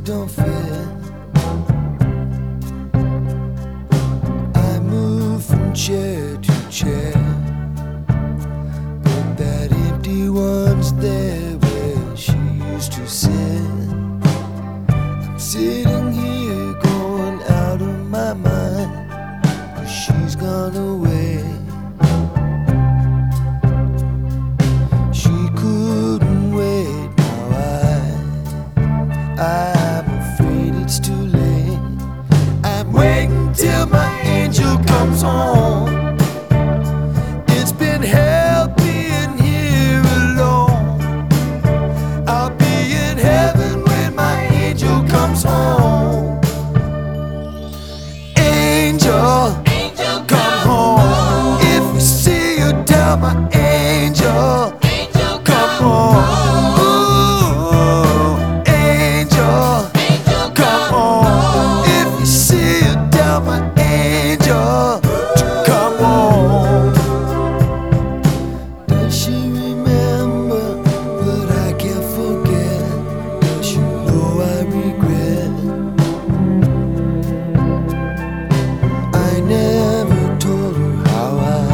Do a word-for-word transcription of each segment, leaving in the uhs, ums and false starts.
don't fit. I move from chair to chair, but that empty one's there where she used to sit. I'm sitting here going out of my mind, 'cause she's gone away. She couldn't wait, now I, I'm afraid it's too late. I'm waiting till my angel comes home. It's been hell being here alone. I'll be in heaven when my angel comes home. Angel, Angel, come home. If you see you, tell my angel, Angel, come home. Ooh, angel, Angel, come home. If you see you, tell my angel to come home. Does she remember? But I can't forget. Does she know I regret? I never told her how I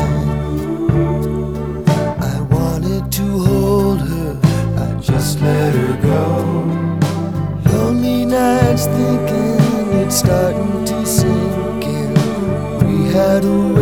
I wanted to hold her. I just let her go. Lonely nights thinking it's starting to sink in. We had a